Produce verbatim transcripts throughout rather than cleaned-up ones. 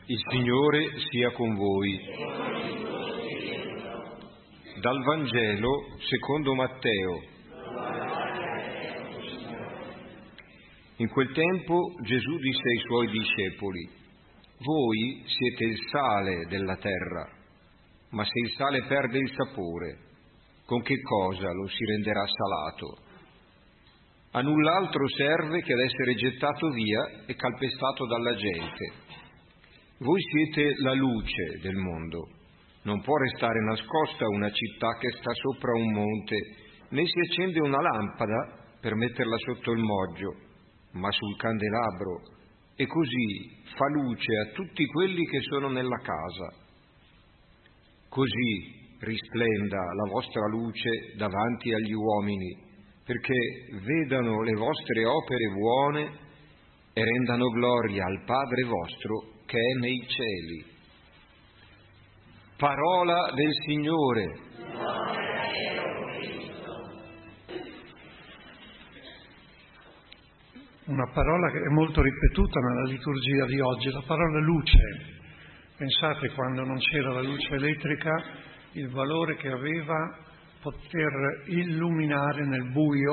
Il Signore sia con voi. Dal Vangelo secondo Matteo. In quel tempo Gesù disse ai suoi discepoli: voi siete il sale della terra, ma se il sale perde il sapore, con che cosa lo si renderà salato? A null'altro serve che ad essere gettato via e calpestato dalla gente. Voi siete la luce del mondo. Non può restare nascosta una città che sta sopra un monte, né si accende una lampada per metterla sotto il moggio, ma sul candelabro, e così fa luce a tutti quelli che sono nella casa. Così risplenda la vostra luce davanti agli uomini, perché vedano le vostre opere buone e rendano gloria al Padre vostro che è nei cieli. Parola del Signore. Una parola che è molto ripetuta nella liturgia di oggi, la parola luce. Pensate, quando non c'era la luce elettrica, il valore che aveva poter illuminare nel buio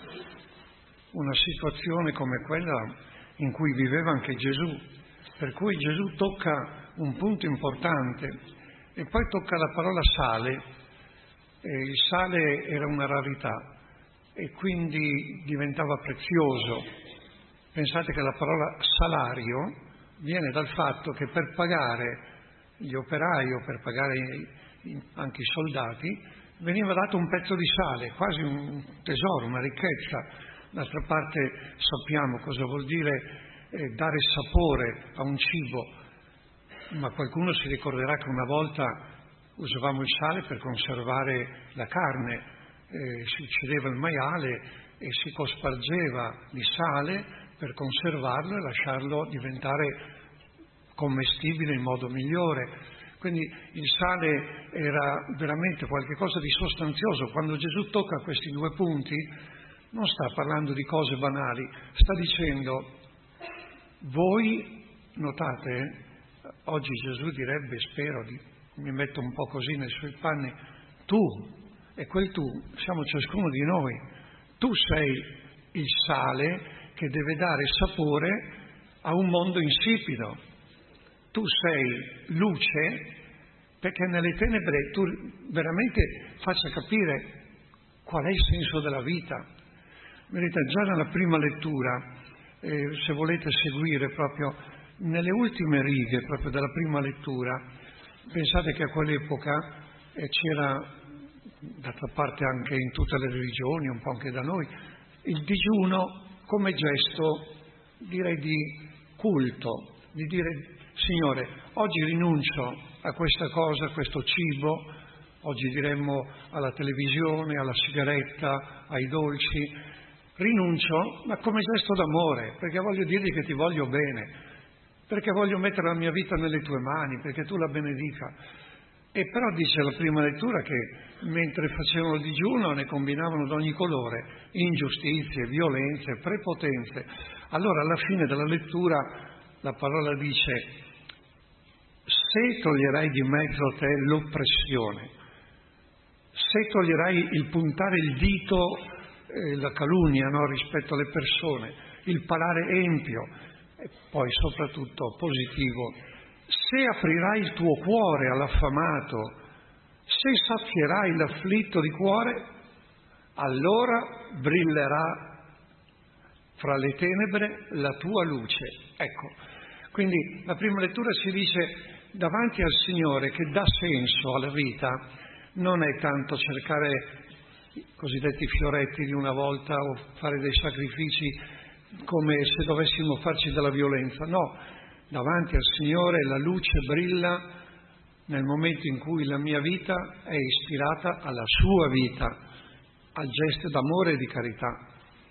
una situazione come quella in cui viveva anche Gesù. Per cui Gesù tocca un punto importante e poi tocca la parola sale. E il sale era una rarità e quindi diventava prezioso. Pensate che la parola salario viene dal fatto che per pagare gli operai o per pagare anche i soldati veniva dato un pezzo di sale, quasi un tesoro, una ricchezza. D'altra parte sappiamo cosa vuol dire eh, dare sapore a un cibo, ma qualcuno si ricorderà che una volta usavamo il sale per conservare la carne, eh, si uccideva il maiale e si cospargeva di sale per conservarlo e lasciarlo diventare commestibile in modo migliore. Quindi il sale era veramente qualcosa di sostanzioso. Quando Gesù tocca questi due punti non sta parlando di cose banali, sta dicendo: voi, notate, oggi Gesù direbbe, spero, di, mi metto un po' così nei suoi panni, tu, e quel tu siamo ciascuno di noi, tu sei il sale che deve dare sapore a un mondo insipido. Tu sei luce perché nelle tenebre tu veramente faccia capire qual è il senso della vita. Vedete, già nella prima lettura, eh, se volete seguire proprio nelle ultime righe proprio della prima lettura, pensate che a quell'epoca eh, c'era, d'altra parte anche in tutte le religioni, un po' anche da noi, il digiuno come gesto, direi, di culto, di dire: Signore, oggi rinuncio a questa cosa, a questo cibo, oggi diremmo alla televisione, alla sigaretta, ai dolci, rinuncio, ma come gesto d'amore, perché voglio dirgli che ti voglio bene, perché voglio mettere la mia vita nelle tue mani, perché tu la benedica. E però dice la prima lettura che mentre facevano il digiuno ne combinavano d'ogni colore, ingiustizie, violenze, prepotenze. Allora alla fine della lettura la parola dice: se toglierai di mezzo a te l'oppressione, se toglierai il puntare il dito, eh, la calunnia, no, rispetto alle persone, il parlare empio, e poi soprattutto positivo, se aprirai il tuo cuore all'affamato, se sazierai l'afflitto di cuore, allora brillerà fra le tenebre la tua luce. Ecco, quindi la prima lettura ci dice: davanti al Signore che dà senso alla vita non è tanto cercare i cosiddetti fioretti di una volta o fare dei sacrifici come se dovessimo farci della violenza, no. Davanti al Signore la luce brilla nel momento in cui la mia vita è ispirata alla sua vita, al gesto d'amore e di carità.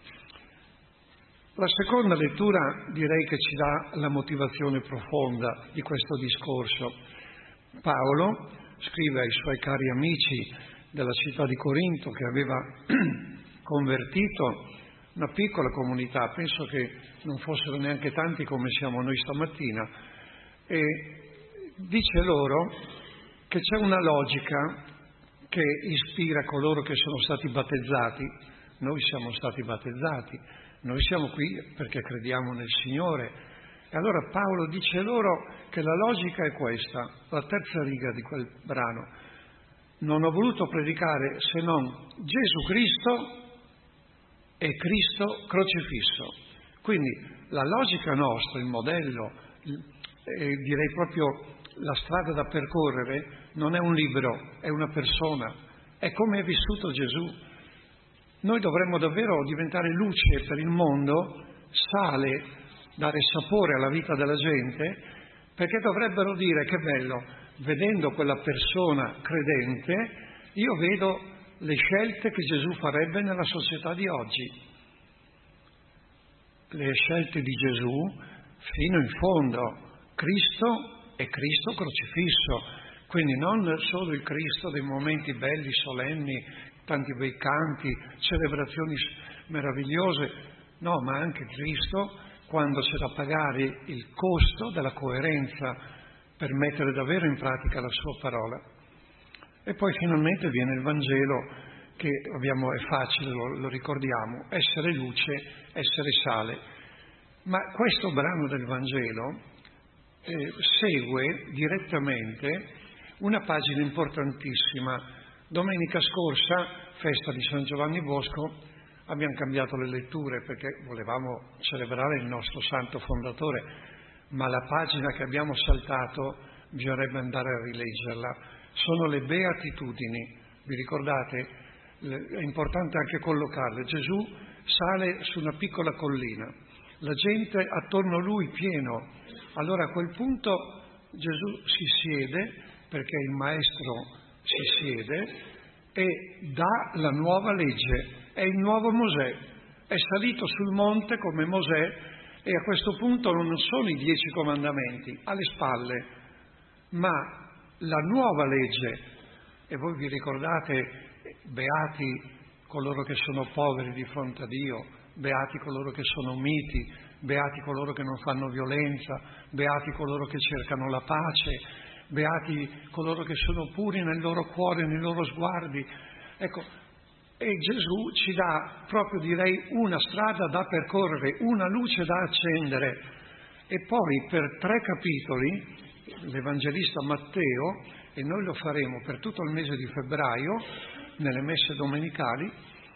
La seconda lettura direi che ci dà la motivazione profonda di questo discorso. Paolo scrive ai suoi cari amici della città di Corinto, che aveva convertito una piccola comunità, penso che non fossero neanche tanti come siamo noi stamattina, e dice loro che c'è una logica che ispira coloro che sono stati battezzati. Noi siamo stati battezzati, noi siamo qui perché crediamo nel Signore. E allora Paolo dice loro che la logica è questa, la terza riga di quel brano. Non ho voluto predicare se non Gesù Cristo e Cristo crocifisso. Quindi la logica nostra, il modello, eh, direi proprio la strada da percorrere, non è un libro, è una persona, è come è vissuto Gesù. Noi dovremmo davvero diventare luce per il mondo, sale, dare sapore alla vita della gente, perché dovrebbero dire: che bello, vedendo quella persona credente, io vedo le scelte che Gesù farebbe nella società di oggi. Le scelte di Gesù fino in fondo, Cristo e Cristo crocifisso. Quindi non solo il Cristo dei momenti belli, solenni, tanti bei canti, celebrazioni meravigliose, no, ma anche Cristo quando c'è da pagare il costo della coerenza per mettere davvero in pratica la sua parola. E poi finalmente viene il Vangelo, che abbiamo, è facile, lo, lo ricordiamo, essere luce, essere sale. Ma questo brano del Vangelo eh, segue direttamente una pagina importantissima. Domenica scorsa, festa di San Giovanni Bosco, abbiamo cambiato le letture perché volevamo celebrare il nostro santo fondatore, ma la pagina che abbiamo saltato bisognerebbe andare a rileggerla. Sono le beatitudini, vi ricordate? È importante anche collocarle. Gesù sale su una piccola collina, la gente attorno a lui pieno. Allora a quel punto Gesù si siede, perché il Maestro si siede, e dà la nuova legge. È il nuovo Mosè, è salito sul monte come Mosè, e a questo punto non sono i dieci comandamenti alle spalle, ma la nuova legge. E voi vi ricordate, beati coloro che sono poveri di fronte a Dio, beati coloro che sono miti, beati coloro che non fanno violenza, beati coloro che cercano la pace, beati coloro che sono puri nel loro cuore, nei loro sguardi. Ecco, e Gesù ci dà proprio, direi, una strada da percorrere, una luce da accendere. E poi per tre capitoli l'Evangelista Matteo, e noi lo faremo per tutto il mese di febbraio, nelle messe domenicali,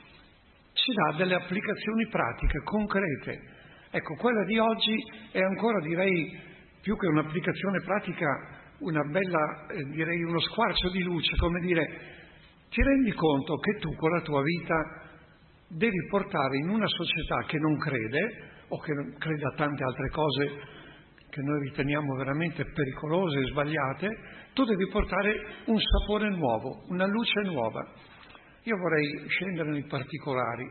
ci dà delle applicazioni pratiche, concrete. Ecco, quella di oggi è ancora, direi, più che un'applicazione pratica, una bella, eh, direi, uno squarcio di luce, come dire: ti rendi conto che tu con la tua vita devi portare in una società che non crede, o che non crede a tante altre cose che noi riteniamo veramente pericolose e sbagliate, tu devi portare un sapore nuovo, una luce nuova. Io vorrei scendere nei particolari.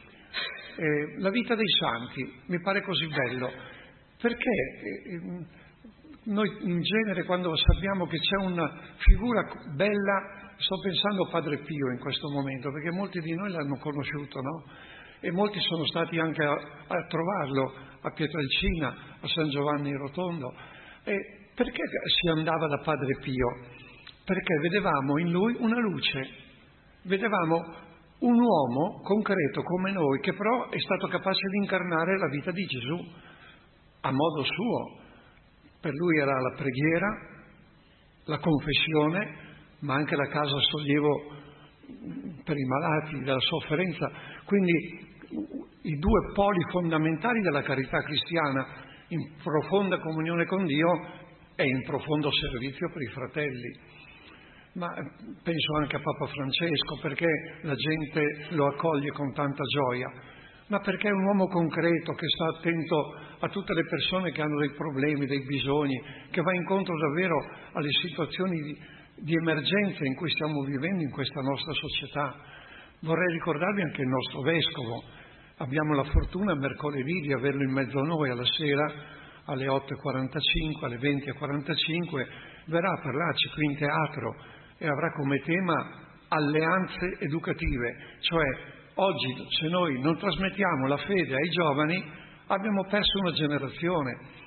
Eh, la vita dei santi mi pare così bello, perché eh, noi in genere, quando sappiamo che c'è una figura bella, sto pensando a Padre Pio in questo momento, perché molti di noi l'hanno conosciuto, no? E molti sono stati anche a, a trovarlo a Pietrelcina, a San Giovanni Rotondo. E perché si andava da Padre Pio? Perché vedevamo in lui una luce, vedevamo un uomo concreto come noi, che però è stato capace di incarnare la vita di Gesù a modo suo. Per lui era la preghiera, la confessione, ma anche la casa sollievo per i malati, della sofferenza. Quindi i due poli fondamentali della carità cristiana, in profonda comunione con Dio e in profondo servizio per i fratelli. Ma penso anche a Papa Francesco, perché la gente lo accoglie con tanta gioia, ma perché è un uomo concreto che sta attento a tutte le persone che hanno dei problemi, dei bisogni, che va incontro davvero alle situazioni di, di emergenza in cui stiamo vivendo in questa nostra società. Vorrei ricordarvi anche il nostro Vescovo. Abbiamo la fortuna mercoledì di averlo in mezzo a noi alla sera, alle otto e quarantacinque, alle venti e quarantacinque, verrà a parlarci qui in teatro e avrà come tema alleanze educative, cioè oggi se noi non trasmettiamo la fede ai giovani abbiamo perso una generazione.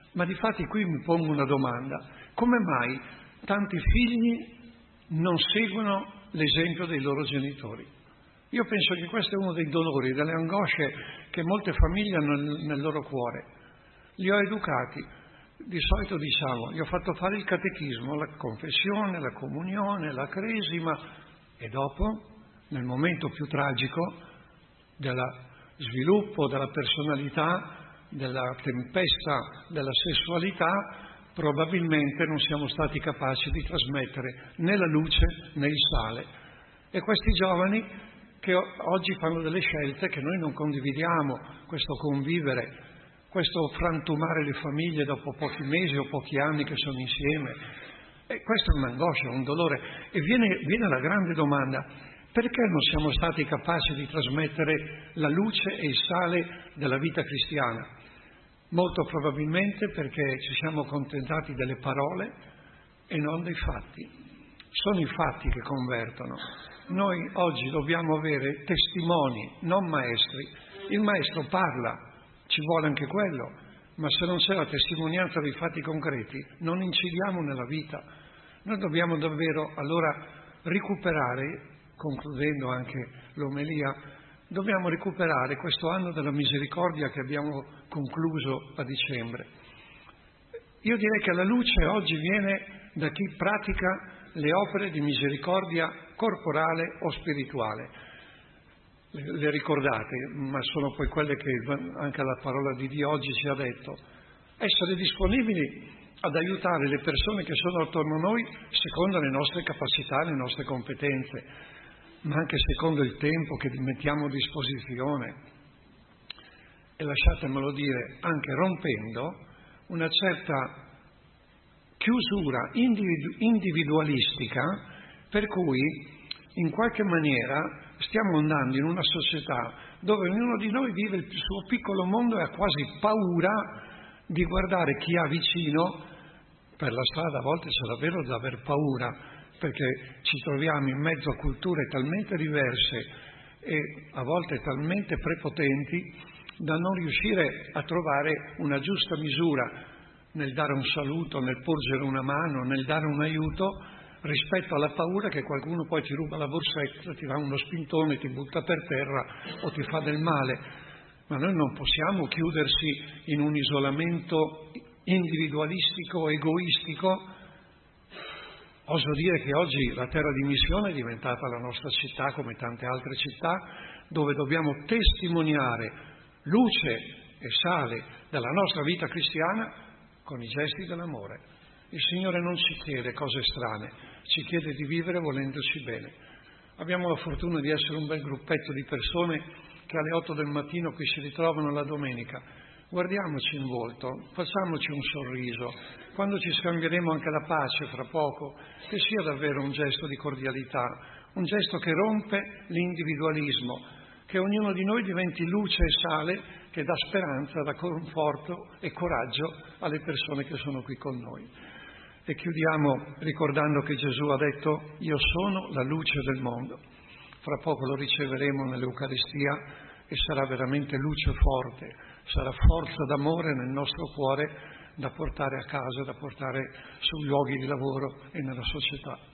Ma difatti qui mi pongo una domanda: come mai tanti figli non seguono l'esempio dei loro genitori? Io penso che questo è uno dei dolori, delle angosce che molte famiglie hanno nel, nel loro cuore. Li ho educati, di solito diciamo, gli ho fatto fare il catechismo, la confessione, la comunione, la cresima, e dopo, nel momento più tragico dello sviluppo della personalità, della tempesta della sessualità, probabilmente non siamo stati capaci di trasmettere né la luce né il sale. E questi giovani che oggi fanno delle scelte che noi non condividiamo, questo convivere, questo frantumare le famiglie dopo pochi mesi o pochi anni che sono insieme, e questo è un'angoscia, un dolore. E viene, viene la grande domanda: perché non siamo stati capaci di trasmettere la luce e il sale della vita cristiana? Molto probabilmente perché ci siamo contentati delle parole e non dei fatti. Sono i fatti che convertono. Noi oggi dobbiamo avere testimoni, non maestri. Il maestro parla, ci vuole anche quello, ma se non c'è la testimonianza dei fatti concreti non incidiamo nella vita. Noi dobbiamo davvero allora recuperare, concludendo anche l'omelia, dobbiamo recuperare questo anno della misericordia che abbiamo concluso a dicembre. Io direi che la luce oggi viene da chi pratica le opere di misericordia corporale o spirituale. Le, le ricordate, ma sono poi quelle che anche la parola di Dio oggi ci ha detto. Essere disponibili ad aiutare le persone che sono attorno a noi secondo le nostre capacità, le nostre competenze, ma anche secondo il tempo che mettiamo a disposizione. E lasciatemelo dire, anche rompendo una certa chiusura individu- individualistica per cui in qualche maniera stiamo andando in una società dove ognuno di noi vive il suo piccolo mondo e ha quasi paura di guardare chi ha vicino. Per la strada a volte c'è davvero da aver paura, perché ci troviamo in mezzo a culture talmente diverse e a volte talmente prepotenti da non riuscire a trovare una giusta misura nel dare un saluto, nel porgere una mano, nel dare un aiuto, rispetto alla paura che qualcuno poi ti ruba la borsetta, ti dà uno spintone, ti butta per terra o ti fa del male. Ma noi non possiamo chiudersi in un isolamento individualistico, egoistico. Oso dire che oggi la terra di missione è diventata la nostra città, come tante altre città, dove dobbiamo testimoniare luce e sale della nostra vita cristiana con i gesti dell'amore. Il Signore non ci chiede cose strane, ci chiede di vivere volendoci bene. Abbiamo la fortuna di essere un bel gruppetto di persone che alle otto del mattino qui si ritrovano la domenica. Guardiamoci in volto, facciamoci un sorriso. Quando ci scambieremo anche la pace fra poco, che sia davvero un gesto di cordialità, un gesto che rompe l'individualismo, che ognuno di noi diventi luce e sale, che dà speranza, dà conforto e coraggio alle persone che sono qui con noi. E chiudiamo ricordando che Gesù ha detto: io sono la luce del mondo. Fra poco lo riceveremo nell'Eucaristia e sarà veramente luce forte, sarà forza d'amore nel nostro cuore da portare a casa, da portare sui luoghi di lavoro e nella società.